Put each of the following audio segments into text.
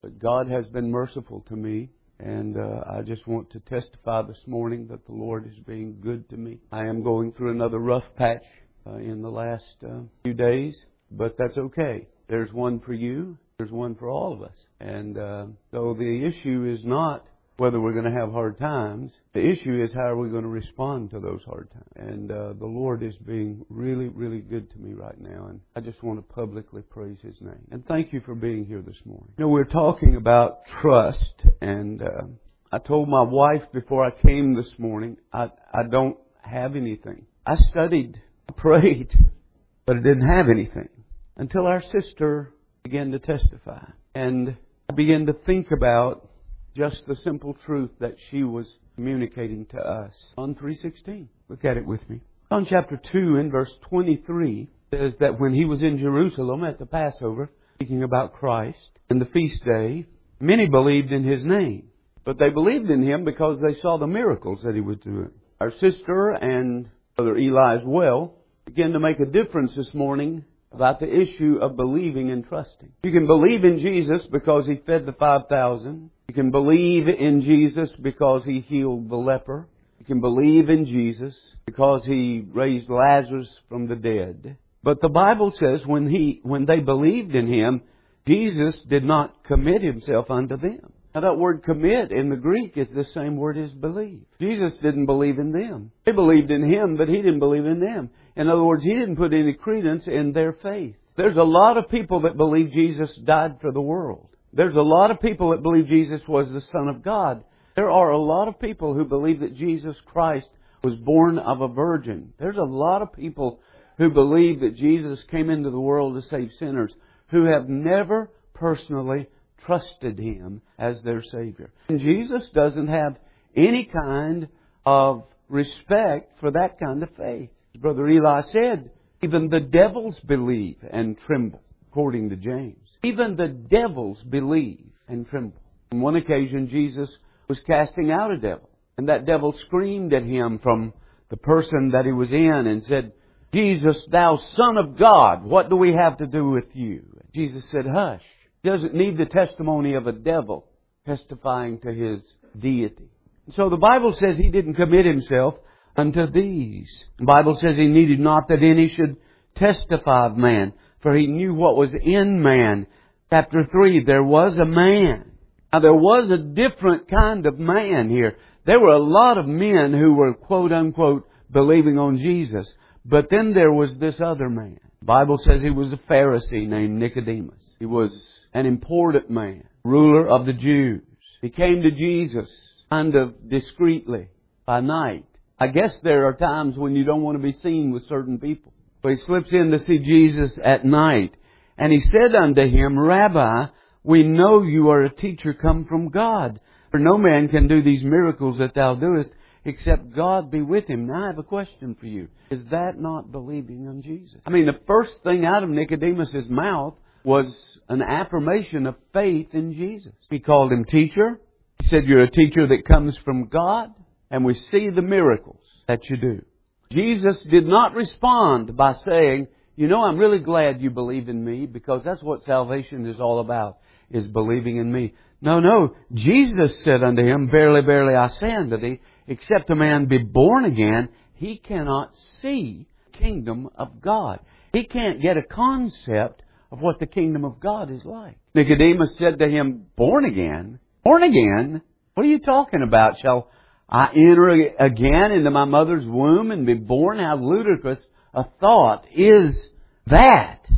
But God has been merciful to me. And I just want to testify this morning that the Lord is being good to me. I am going through another rough patch in the last few days, but that's okay. There's one for you. There's one for all of us. And so the issue is not whether we're going to have hard times. The issue is how are we going to respond to those hard times. And the Lord is being really, really good to me right now. And I just want to publicly praise His name. And thank you for being here this morning. You know, we're talking about trust. And I told my wife before I came this morning, I don't have anything. I studied, I prayed, but I didn't have anything until our sister began to testify. And I began to think about just the simple truth that she was communicating to us. John 3:16. Look at it with me. John chapter 2 in verse 23 says that when He was in Jerusalem at the Passover, speaking about Christ, and the feast day, many believed in His name. But they believed in Him because they saw the miracles that He was doing. Our sister and Brother Eli as well began to make a difference this morning about the issue of believing and trusting. You can believe in Jesus because He fed the 5,000. You can believe in Jesus because He healed the leper. You can believe in Jesus because He raised Lazarus from the dead. But the Bible says when they believed in Him, Jesus did not commit Himself unto them. Now that word commit in the Greek is the same word as believe. Jesus didn't believe in them. They believed in Him, but He didn't believe in them. In other words, He didn't put any credence in their faith. There's a lot of people that believe Jesus died for the world. There's a lot of people that believe Jesus was the Son of God. There are a lot of people who believe that Jesus Christ was born of a virgin. There's a lot of people who believe that Jesus came into the world to save sinners who have never personally trusted Him as their Savior. And Jesus doesn't have any kind of respect for that kind of faith. As Brother Eli said, even the devils believe and tremble, according to James. Even the devils believe and tremble. On one occasion, Jesus was casting out a devil. And that devil screamed at Him from the person that he was in and said, "Jesus, thou Son of God, what do we have to do with you?" Jesus said, "Hush." He doesn't need the testimony of a devil testifying to His deity. So the Bible says He didn't commit Himself unto these. The Bible says He needed not that any should testify of man, for He knew what was in man. Chapter 3, there was a man. Now there was a different kind of man here. There were a lot of men who were quote unquote believing on Jesus. But then there was this other man. The Bible says he was a Pharisee named Nicodemus. He was an important man, ruler of the Jews. He came to Jesus kind of discreetly by night. I guess there are times when you don't want to be seen with certain people. But he slips in to see Jesus at night. And he said unto him, "Rabbi, we know you are a teacher come from God. For no man can do these miracles that thou doest, except God be with him." Now I have a question for you. Is that not believing on Jesus? I mean, the first thing out of Nicodemus' mouth was an affirmation of faith in Jesus. He called Him teacher. He said, "You're a teacher that comes from God." And we see the miracles that you do. Jesus did not respond by saying, "You know, I'm really glad you believe in me, because that's what salvation is all about, is believing in me." No. Jesus said unto him, "Verily, verily, I say unto thee, except a man be born again, he cannot see the kingdom of God." He can't get a concept of what the kingdom of God is like. Nicodemus said to Him, "Born again? Born again? What are you talking about? Shall I enter again into my mother's womb and be born?" How ludicrous a thought is that.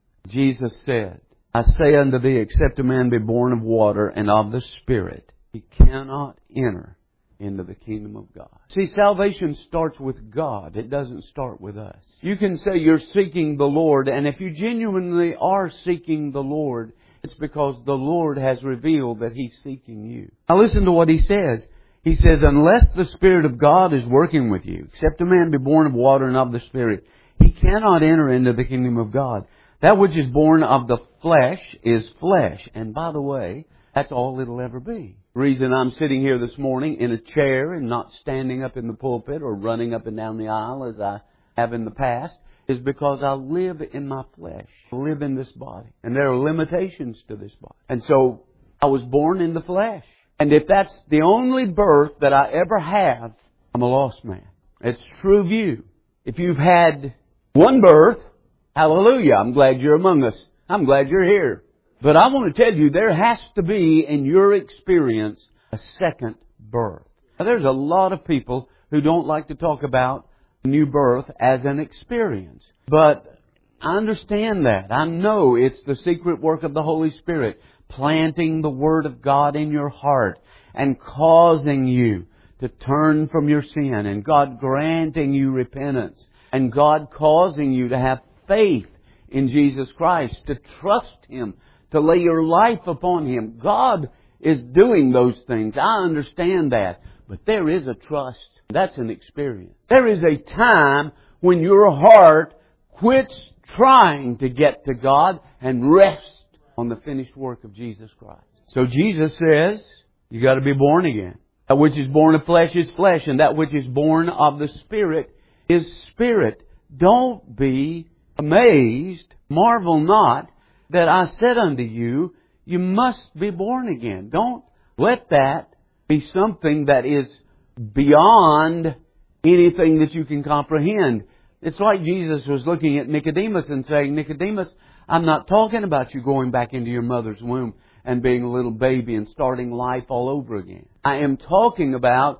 Jesus said, "I say unto thee, except a man be born of water and of the Spirit, he cannot enter into the kingdom of God." See, salvation starts with God. It doesn't start with us. You can say you're seeking the Lord, and if you genuinely are seeking the Lord, it's because the Lord has revealed that He's seeking you. Now listen to what He says. He says, "Unless the Spirit of God is working with you, except a man be born of water and of the Spirit, he cannot enter into the kingdom of God. That which is born of the flesh is flesh." And by the way, that's all it'll ever be. The reason I'm sitting here this morning in a chair and not standing up in the pulpit or running up and down the aisle as I have in the past is because I live in my flesh. I live in this body. And there are limitations to this body. And so I was born in the flesh. And if that's the only birth that I ever have, I'm a lost man. It's true view. If you've had one birth, hallelujah, I'm glad you're among us. I'm glad you're here. But I want to tell you, there has to be, in your experience, a second birth. Now, there's a lot of people who don't like to talk about new birth as an experience. But I understand that. I know it's the secret work of the Holy Spirit, planting the Word of God in your heart and causing you to turn from your sin, and God granting you repentance, and God causing you to have faith in Jesus Christ, to trust Him, to lay your life upon Him. God is doing those things. I understand that. But there is a trust. That's an experience. There is a time when your heart quits trying to get to God and rests on the finished work of Jesus Christ. So Jesus says, you got to be born again. That which is born of flesh is flesh, and that which is born of the Spirit is spirit. Don't be amazed, marvel not, that I said unto you, you must be born again. Don't let that be something that is beyond anything that you can comprehend. It's like Jesus was looking at Nicodemus and saying, Nicodemus, I'm not talking about you going back into your mother's womb and being a little baby and starting life all over again. I am talking about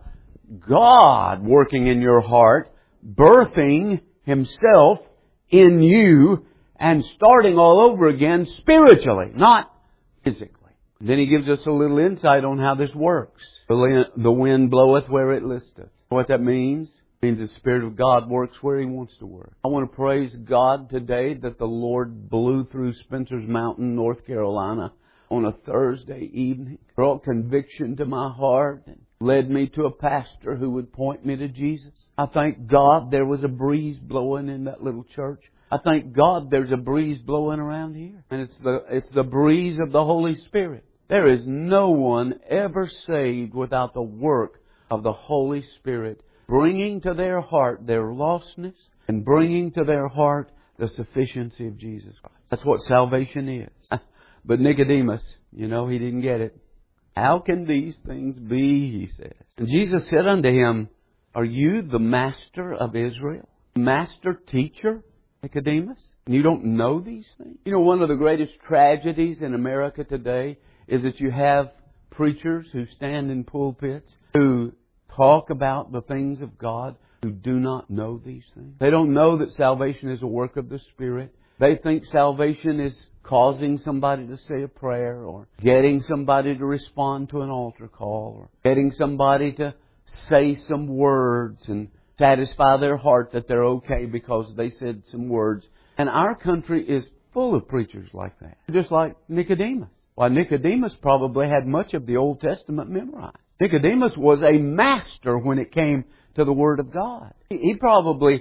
God working in your heart, birthing Himself in you and starting all over again spiritually, not physically. Then He gives us a little insight on how this works. The wind bloweth where it listeth. What that means? It means the Spirit of God works where He wants to work. I want to praise God today that the Lord blew through Spencer's Mountain, North Carolina on a Thursday evening, brought conviction to my heart, and led me to a pastor who would point me to Jesus. I thank God there was a breeze blowing in that little church. I thank God there's a breeze blowing around here. And it's the breeze of the Holy Spirit. There is no one ever saved without the work of the Holy Spirit bringing to their heart their lostness and bringing to their heart the sufficiency of Jesus Christ. That's what salvation is. But Nicodemus, he didn't get it. How can these things be, he says. And Jesus said unto him, are you the master of Israel? Master teacher, Nicodemus? And you don't know these things? One of the greatest tragedies in America today is that you have preachers who stand in pulpits who talk about the things of God who do not know these things. They don't know that salvation is a work of the Spirit. They think salvation is causing somebody to say a prayer, or getting somebody to respond to an altar call, or getting somebody to say some words and satisfy their heart that they're okay because they said some words. And our country is full of preachers like that. Just like Nicodemus. Why, Nicodemus probably had much of the Old Testament memorized. Nicodemus was a master when it came to the Word of God. He probably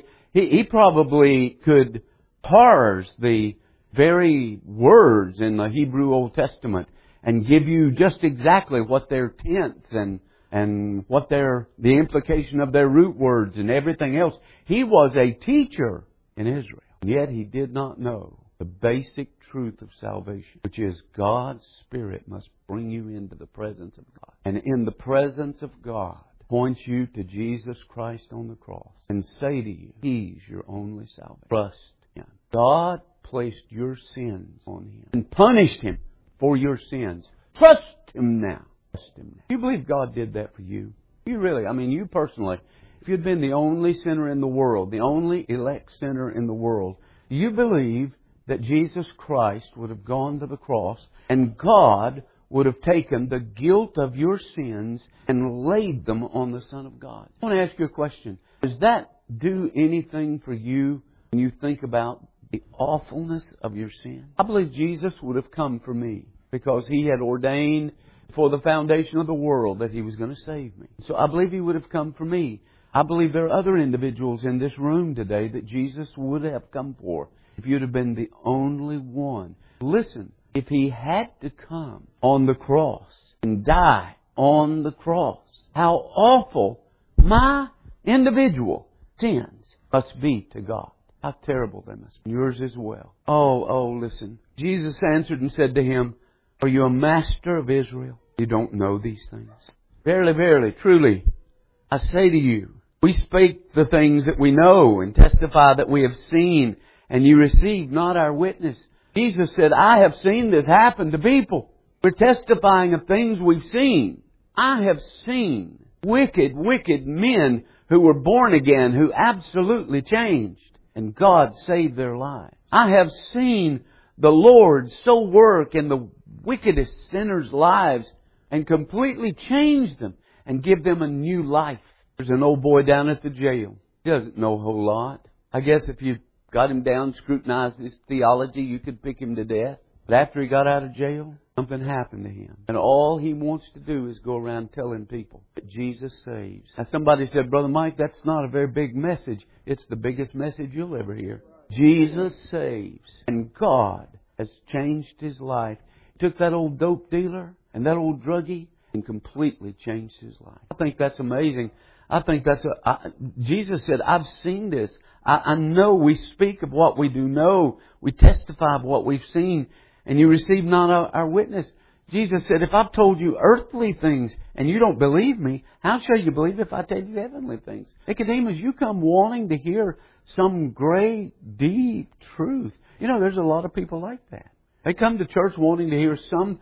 could parse the very words in the Hebrew Old Testament and give you just exactly what their tense and what the implication of their root words and everything else. He was a teacher in Israel. Yet he did not know the basic truth of salvation, which is God's Spirit must bring you into the presence of God. And in the presence of God, point you to Jesus Christ on the cross and say to you, He's your only salvation. Trust Him. God placed your sins on Him and punished Him for your sins. Trust Him now. Trust Him now. Do you believe God did that for you? You really, you personally, if you'd been the only sinner in the world, the only elect sinner in the world, you believe that Jesus Christ would have gone to the cross and God would have taken the guilt of your sins and laid them on the Son of God. I want to ask you a question. Does that do anything for you when you think about the awfulness of your sin? I believe Jesus would have come for me because He had ordained for the foundation of the world that He was going to save me. So I believe He would have come for me. I believe there are other individuals in this room today that Jesus would have come for if you'd have been the only one. Listen, if He had to come on the cross and die on the cross, how awful my individual sins must be to God. How terrible they must be. Yours as well. Oh, listen. Jesus answered and said to him, Are you a master of Israel? You don't know these things. Verily, verily, truly, I say to you, we speak the things that we know and testify that we have seen, and you receive not our witness. Jesus said, I have seen this happen to people. We're testifying of things we've seen. I have seen wicked, wicked men who were born again, who absolutely changed, and God saved their lives. I have seen the Lord so work in the wickedest sinners' lives and completely change them and give them a new life. There's an old boy down at the jail. He doesn't know a whole lot. I guess if you got him down, scrutinized his theology, you could pick him to death. But after he got out of jail, something happened to him. And all he wants to do is go around telling people that Jesus saves. Now somebody said, Brother Mike, that's not a very big message. It's the biggest message you'll ever hear. Jesus saves. And God has changed his life. He took that old dope dealer and that old druggie and completely changed his life. I think that's amazing. I think that's Jesus said, I've seen this. I know we speak of what we do know. We testify of what we've seen. And you receive not our witness. Jesus said, if I've told you earthly things and you don't believe me, how shall you believe if I tell you heavenly things? Nicodemus, you come wanting to hear some great, deep truth. You know, there's a lot of people like that. They come to church wanting to hear some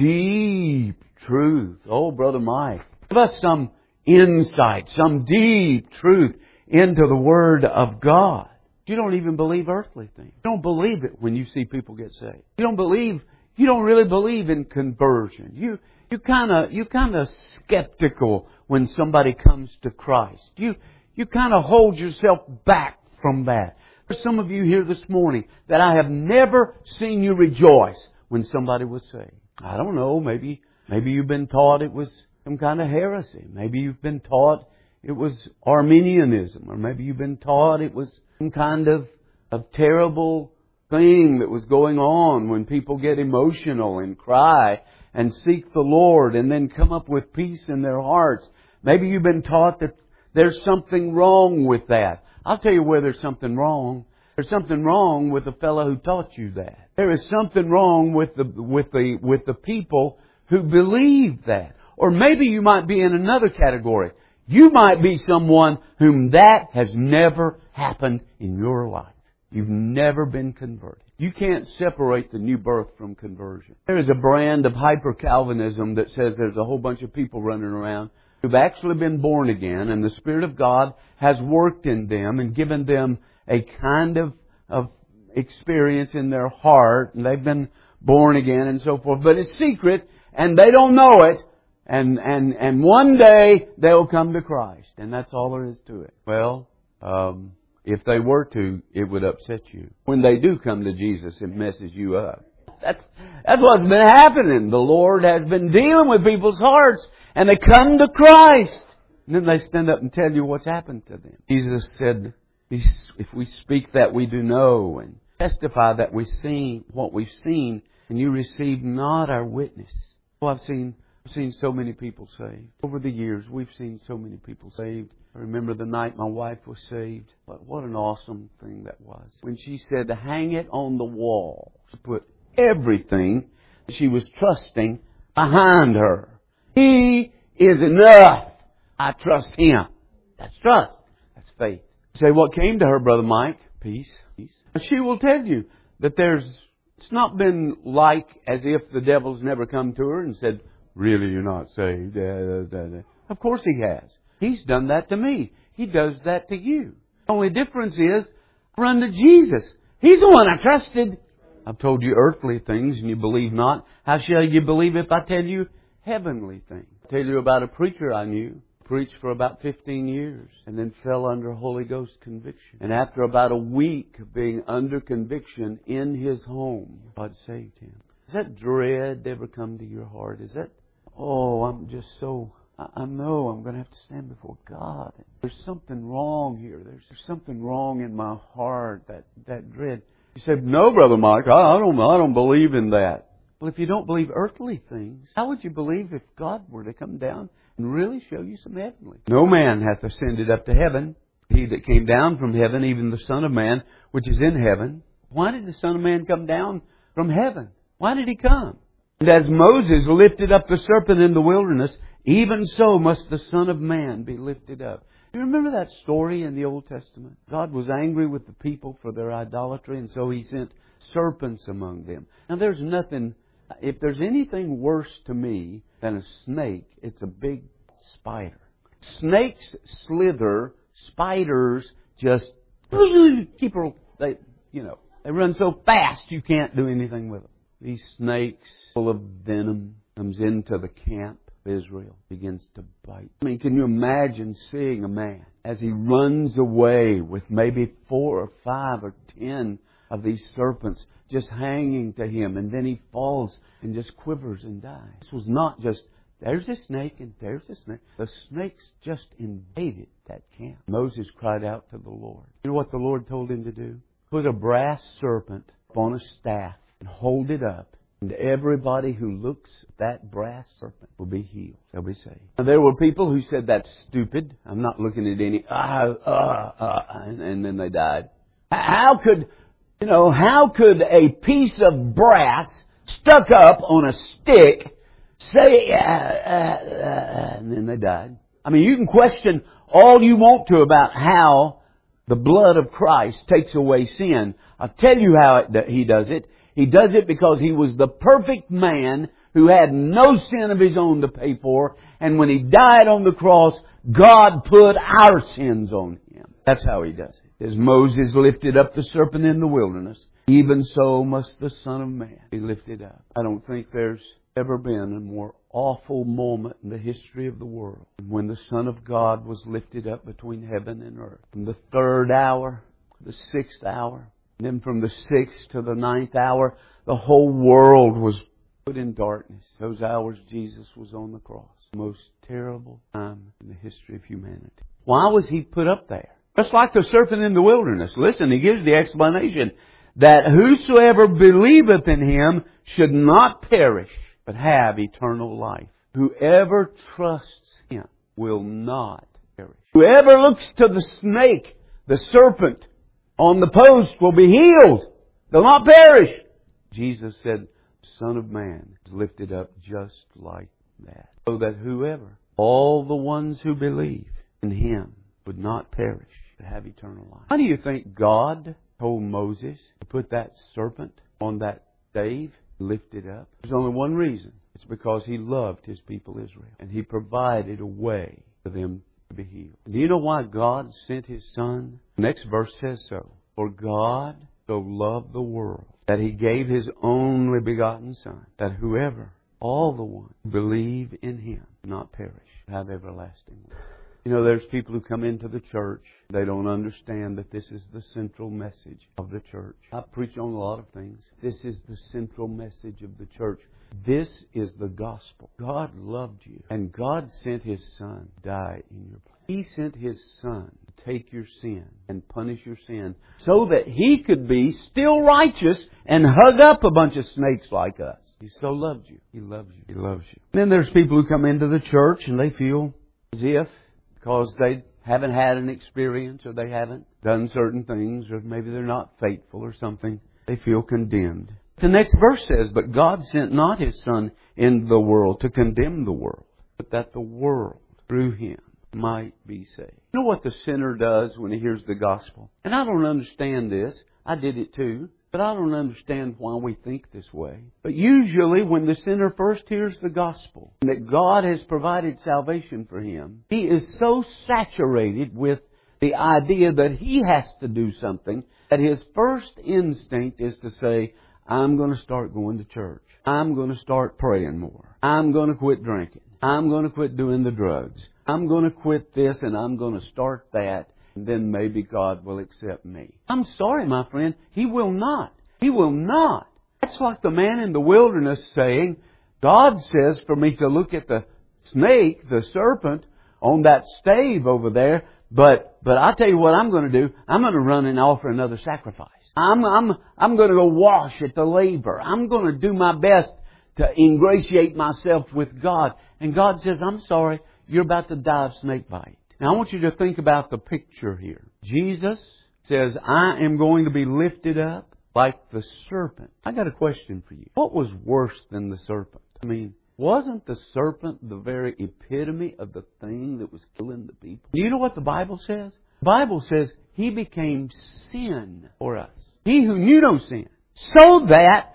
deep truth. Oh, Brother Mike, give us some insight, some deep truth into the Word of God. You don't even believe earthly things. You don't believe it when you see people get saved. You don't really believe in conversion. You kind of skeptical when somebody comes to Christ. You kind of hold yourself back from that. There's some of you here this morning that I have never seen you rejoice when somebody was saved. I don't know, maybe you've been taught it was some kind of heresy. Maybe you've been taught it was Arminianism, or maybe you've been taught it was some kind of terrible thing that was going on when people get emotional and cry and seek the Lord and then come up with peace in their hearts. Maybe you've been taught that there's something wrong with that. I'll tell you where there's something wrong. There's something wrong with the fellow who taught you that. There is something wrong with the people who believe that. Or maybe you might be in another category. You might be someone whom that has never happened in your life. You've never been converted. You can't separate the new birth from conversion. There is a brand of hyper-Calvinism that says there's a whole bunch of people running around who've actually been born again, and the Spirit of God has worked in them and given them a kind of experience in their heart, and they've been born again and so forth. But it's secret, and they don't know it. And one day they'll come to Christ, and that's all there is to it. Well, if they were to, it would upset you. When they do come to Jesus, it messes you up. That's what's been happening. The Lord has been dealing with people's hearts, and they come to Christ. And then they stand up and tell you what's happened to them. Jesus said, if we speak that we do know and testify that we see what we've seen, and you receive not our witness. Oh, I've seen so many people saved. Over the years, we've seen so many people saved. I remember the night my wife was saved. But what an awesome thing that was. When she said to hang it on the wall. To put everything she was trusting behind her. He is enough. I trust Him. That's trust. That's faith. You say, what came to her, Brother Mike? Peace. And she will tell you that it's not been like as if the devil's never come to her and said, really, you're not saved. Of course He has. He's done that to me. He does that to you. The only difference is, I run to Jesus. He's the one I trusted. I've told you earthly things and you believe not. How shall you believe if I tell you heavenly things? I'll tell you about a preacher I knew. Preached for about 15 years and then fell under Holy Ghost conviction. And after about a week of being under conviction in his home, God saved him. Has that dread ever come to your heart? Is that, I'm just so, I know I'm going to have to stand before God. There's something wrong here. There's something wrong in my heart, that dread. You say, no, Brother Mike, I don't believe in that. Well, if you don't believe earthly things, how would you believe if God were to come down and really show you some heavenly? No man hath ascended up to heaven. He that came down from heaven, even the Son of Man, which is in heaven. Why did the Son of Man come down from heaven? Why did He come? And as Moses lifted up the serpent in the wilderness, even so must the Son of Man be lifted up. You remember that story in the Old Testament? God was angry with the people for their idolatry, and so He sent serpents among them. Now there's nothing, if there's anything worse to me than a snake, it's a big spider. Snakes slither, spiders just they run so fast you can't do anything with them. These snakes, full of venom, comes into the camp of Israel, begins to bite. I mean, can you imagine seeing a man as he runs away with maybe 4 or 5 or 10 of these serpents just hanging to him, and then he falls and just quivers and dies? This was not just, there's a snake and there's a snake. The snakes just invaded that camp. Moses cried out to the Lord. You know what the Lord told him to do? Put a brass serpent on a staff and hold it up. And everybody who looks at that brass serpent will be healed. They'll be saved. Now, there were people who said, that's stupid. I'm not looking at any, and then they died. How could a piece of brass stuck up on a stick say, and then they died? I mean, you can question all you want to about how the blood of Christ takes away sin. I'll tell you how He does it. He does it because He was the perfect man who had no sin of His own to pay for. And when He died on the cross, God put our sins on Him. That's how He does it. As Moses lifted up the serpent in the wilderness, even so must the Son of Man be lifted up. I don't think there's ever been a more awful moment in the history of the world than when the Son of God was lifted up between heaven and earth. From the 3rd hour, the 6th hour, and then from the 6th to the 9th hour, the whole world was put in darkness. Those hours Jesus was on the cross. The most terrible time in the history of humanity. Why was He put up there? Just like the serpent in the wilderness. Listen, He gives the explanation that whosoever believeth in Him should not perish, but have eternal life. Whoever trusts Him will not perish. Whoever looks to the snake, the serpent, on the post will be healed. They'll not perish. Jesus said, the Son of Man is lifted up just like that. So that whoever, all the ones who believe in Him, would not perish, but have eternal life. How do you think God told Moses to put that serpent on that stave, lift it up? There's only one reason. It's because He loved His people Israel. And He provided a way for them to be healed. Do you know why God sent His Son? The next verse says so. For God so loved the world that He gave His only begotten Son, that whoever, all the ones, believe in Him, not perish, have everlasting life. You know, there's people who come into the church. They don't understand that this is the central message of the church. I preach on a lot of things. This is the central message of the church. This is the gospel. God loved you, and God sent His Son to die in your place. He sent His Son to take your sin and punish your sin so that He could be still righteous and hug up a bunch of snakes like us. He so loved you. He loves you. He loves you. And then there's people who come into the church and they feel as if because they haven't had an experience or they haven't done certain things or maybe they're not faithful or something, they feel condemned. The next verse says, but God sent not His Son in the world to condemn the world, but that the world through Him might be saved. You know what the sinner does when he hears the gospel? And I don't understand this. I did it too. But I don't understand why we think this way. But usually when the sinner first hears the gospel, and that God has provided salvation for him, he is so saturated with the idea that he has to do something that his first instinct is to say, I'm going to start going to church. I'm going to start praying more. I'm going to quit drinking. I'm going to quit doing the drugs. I'm going to quit this and I'm going to start that. And then maybe God will accept me. I'm sorry, my friend. He will not. He will not. That's like the man in the wilderness saying, God says for me to look at the snake, the serpent, on that stave over there. But I tell you what I'm going to do. I'm going to run and offer another sacrifice. I'm going to go wash at the laver. I'm going to do my best to ingratiate myself with God. And God says, I'm sorry, you're about to die of snake bite. Now I want you to think about the picture here. Jesus says, I am going to be lifted up like the serpent. I got a question for you. What was worse than the serpent? I mean, wasn't the serpent the very epitome of the thing that was killing the people? Do you know what the Bible says? The Bible says He became sin for us. He who knew no sin. So that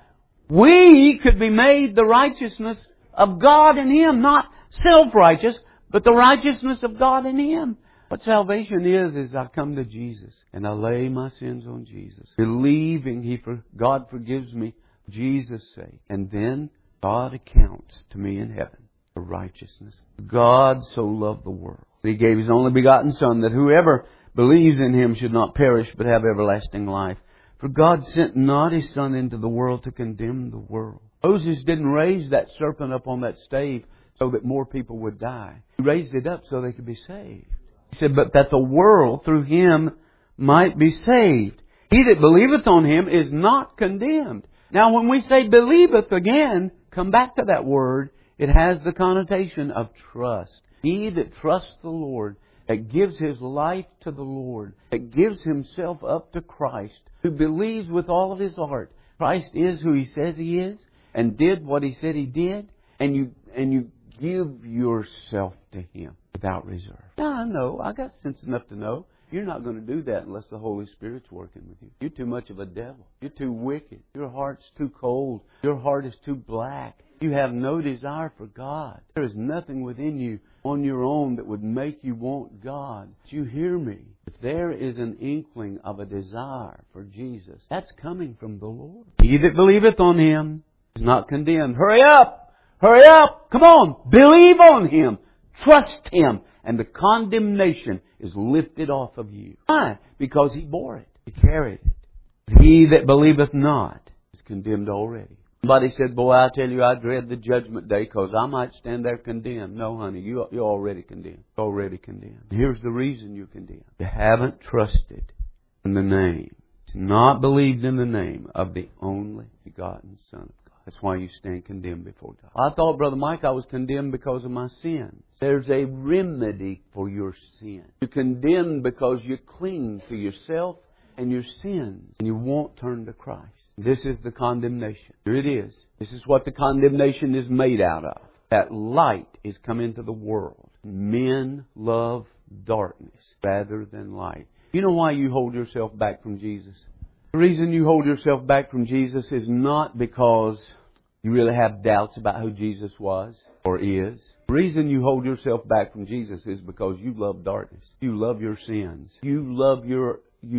we could be made the righteousness of God in Him. Not self-righteous, but the righteousness of God in Him. What salvation is I come to Jesus and I lay my sins on Jesus, believing God forgives me for Jesus' sake. And then God accounts to me in heaven for righteousness. God so loved the world that He gave His only begotten Son, that whoever believes in Him should not perish but have everlasting life. For God sent not His Son into the world to condemn the world. Moses didn't raise that serpent up on that stave so that more people would die. He raised it up so they could be saved. He said, but that the world through Him might be saved. He that believeth on Him is not condemned. Now when we say believeth again, come back to that word. It has the connotation of trust. He that trusts the Lord, that gives his life to the Lord, that gives himself up to Christ, who believes with all of his heart Christ is who He says He is and did what He said He did, and you give yourself to Him without reserve. Now I know, I got sense enough to know you're not going to do that unless the Holy Spirit's working with you. You're too much of a devil. You're too wicked. Your heart's too cold. Your heart is too black. You have no desire for God. There is nothing within you on your own that would make you want God. But you hear me. If there is an inkling of a desire for Jesus, that's coming from the Lord. He that believeth on Him is not condemned. Hurry up! Hurry up! Come on! Believe on Him. Trust Him. And the condemnation is lifted off of you. Why? Because He bore it. He carried it. He that believeth not is condemned already. Somebody said, boy, I tell you, I dread the judgment day because I might stand there condemned. No, honey, you're already condemned. You're already condemned. Here's the reason you're condemned. You haven't trusted in the name. It's not believed in the name of the only begotten Son of God. That's why you stand condemned before God. I thought, Brother Mike, I was condemned because of my sins. There's a remedy for your sin. You're condemned because you cling to yourself and your sins, and you won't turn to Christ. This is the condemnation. Here it is. This is what the condemnation is made out of. That light is come into the world. Men love darkness rather than light. You know why you hold yourself back from Jesus? The reason you hold yourself back from Jesus is not because you really have doubts about who Jesus was or is. The reason you hold yourself back from Jesus is because you love darkness. You love your sins. You love yourself.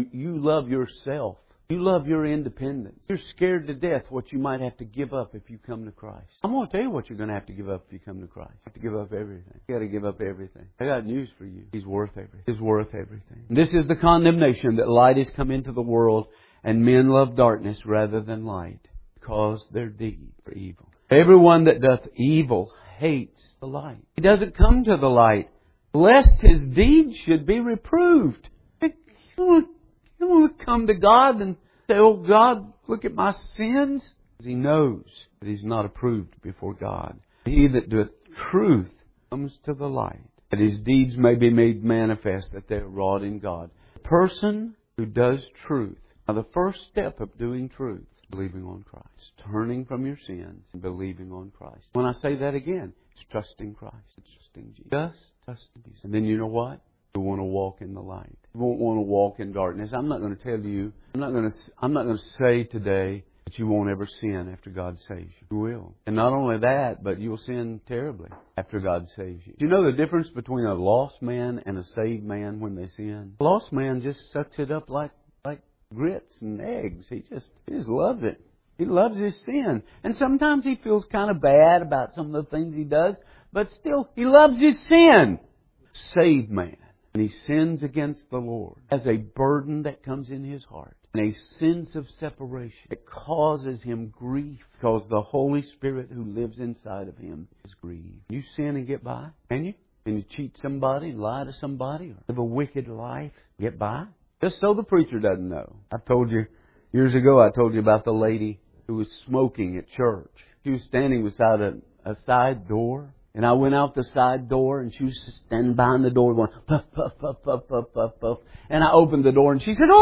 You love your independence. You're scared to death what you might have to give up if you come to Christ. I'm going to tell you what you're going to have to give up if you come to Christ. You have to give up everything. You got to give up everything. I got news for you. He's worth everything. He's worth everything. This is the condemnation, that light has come into the world, and men love darkness rather than light, because their deeds are evil. Everyone that doth evil hates the light. He doesn't come to the light, lest his deeds should be reproved. You want to come to God and say, oh God, look at my sins? He knows that he's not approved before God. He that doeth truth comes to the light, that his deeds may be made manifest, that they are wrought in God. The person who does truth. Now the first step of doing truth is believing on Christ. Turning from your sins and believing on Christ. When I say that again, it's trusting Christ. It's trusting Jesus. Just trusting Jesus. And then you know what? You want to walk in the light. You won't want to walk in darkness. I'm not going to tell you, I'm not going to say today that you won't ever sin after God saves you. You will. And not only that, but you'll sin terribly after God saves you. Do you know the difference between a lost man and a saved man when they sin? A lost man just sucks it up like grits and eggs. He just loves it. He loves his sin. And sometimes he feels kind of bad about some of the things he does, but still he loves his sin. Saved man, and he sins against the Lord, has a burden that comes in his heart, and a sense of separation that causes him grief, because the Holy Spirit who lives inside of him is grieved. You sin and get by? Can you? Can you cheat somebody, lie to somebody, or live a wicked life, get by? Just so the preacher doesn't know. I told you, years ago, I told you about the lady who was smoking at church. She was standing beside a side door, And I went out the side door, and she was standing behind the door going, puff, puff, puff, puff, puff, puff, puff. And I opened the door, and she said,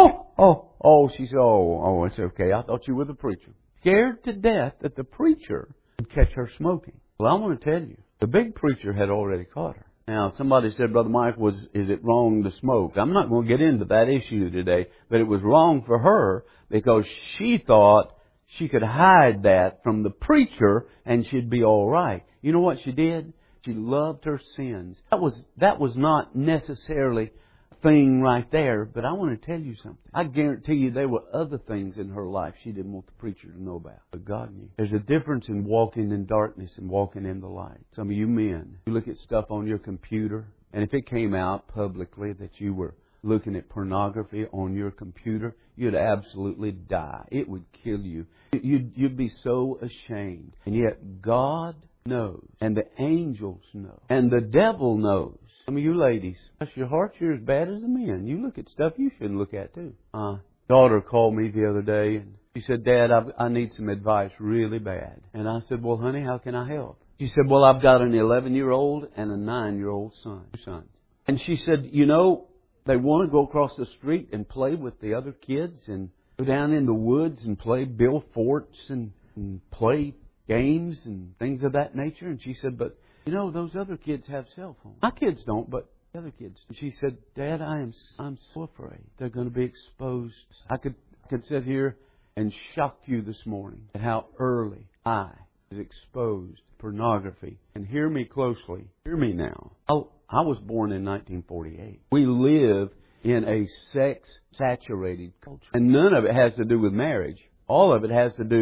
she said, it's okay. I thought you were the preacher. Scared to death that the preacher would catch her smoking. Well, I want to tell you, the big preacher had already caught her. Now, somebis said, Brother Mike, is it wrong to smoke? I'm not going to get into that issue today, but it was wrong for her because she thought she could hide that from the preacher and she'd be all right. You know what she did? She loved her sins. That was not necessarily a thing right there, but I want to tell you something. I guarantee you there were other things in her life she didn't want the preacher to know about, but God knew. There's a difference in walking in darkness and walking in the light. Some of you men, you look at stuff on your computer, and if it came out publicly that you were looking at pornography on your computer, you'd absolutely die. It would kill you. You'd be so ashamed. And yet God knows, and the angels know, and the devil knows. Some of you ladies, your hearts are as bad as the men. You look at stuff you shouldn't look at too. Daughter called me the other day, and she said, Dad, I need some advice really bad. And I said, well, honey, how can I help? She said, well, I've got an 11-year-old and a 9-year-old son. And she said, they want to go across the street and play with the other kids and go down in the woods and play Bill Forts and play games and things of that nature. And she said, but, those other kids have cell phones. My kids don't, but the other kids. And she said, Dad, I'm so afraid they're going to be exposed. I could sit here and shock you this morning at how early I was exposed to pornography. And hear me closely. Hear me now. I was born in 1948. We live in a sex-saturated culture. And none of it has to do with marriage. All of it has to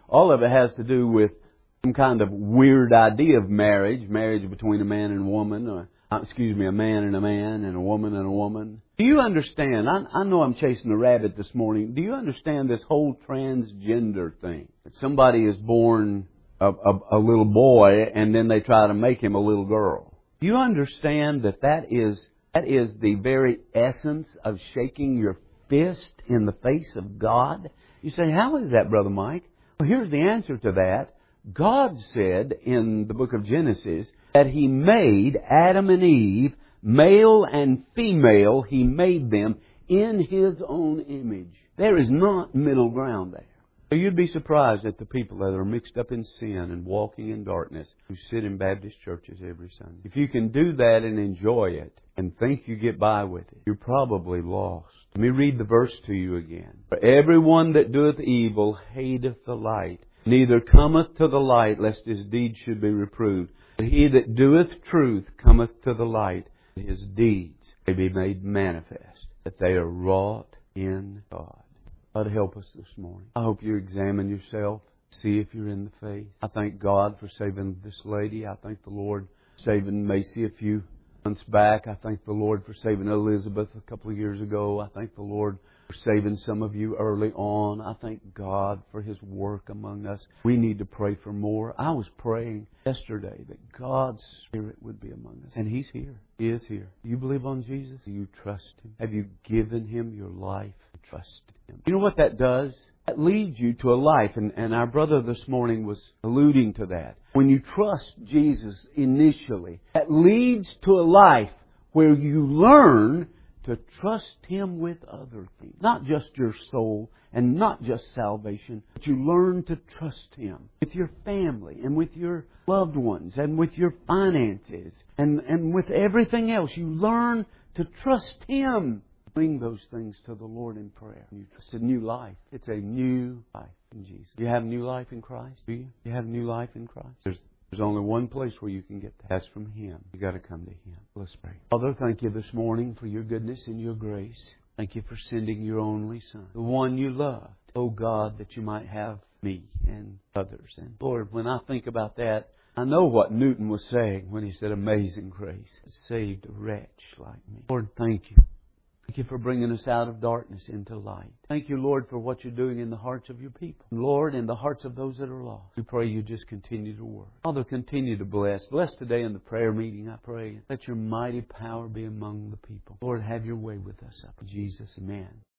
do with some kind of weird idea of marriage between a man and a woman, a man and a man and a woman and a woman. Do you understand? I know I'm chasing a rabbit this morning. Do you understand this whole transgender thing? That somebody is born a little boy and then they try to make him a little girl. Do you understand that is the very essence of shaking your fist in the face of God? You say, how is that, Brother Mike? Well, here's the answer to that. God said in the book of Genesis that He made Adam and Eve, male and female, He made them in His own image. There is not middle ground there. So you'd be surprised at the people that are mixed up in sin and walking in darkness who sit in Baptist churches every Sunday. If you can do that and enjoy it and think you get by with it, you're probably lost. Let me read the verse to you again. For everyone that doeth evil hateth the light, neither cometh to the light, lest his deeds should be reproved. But he that doeth truth cometh to the light, that his deeds may be made manifest, that they are wrought in God. God help us this morning. I hope you examine yourself, see if you're in the faith. I thank God for saving this lady. I thank the Lord for saving Macy a few months back. I thank the Lord for saving Elizabeth a couple of years ago. I thank the Lord for saving some of you early on. I thank God for His work among us. We need to pray for more. I was praying yesterday that God's Spirit would be among us. And He's here. He is here. Do you believe on Jesus? Do you trust Him? Have you given Him your life and trusted Him? You know what that does? That leads you to a life. And our brother this morning was alluding to that. When you trust Jesus initially, that leads to a life where you learn to trust Him with other things. Not just your soul and not just salvation, but you learn to trust Him with your family and with your loved ones and with your finances and with everything else. You learn to trust Him. Bring those things to the Lord in prayer. It's a new life. It's a new life in Jesus. Do you have new life in Christ? Do you? You have new life in Christ? There's only one place where you can get that. That's from Him. You've got to come to Him. Let's pray. Father, thank You this morning for Your goodness and Your grace. Thank You for sending Your only Son, the one You loved. Oh God, that You might have me and others. And Lord, when I think about that, I know what Newton was saying when he said, amazing grace has saved a wretch like me. Lord, thank You. Thank You for bringing us out of darkness into light. Thank You, Lord, for what You're doing in the hearts of Your people. Lord, in the hearts of those that are lost. We pray You just continue to work. Father, continue to bless. Bless today in the prayer meeting, I pray. Let Your mighty power be among the people. Lord, have Your way with us. In Jesus, amen.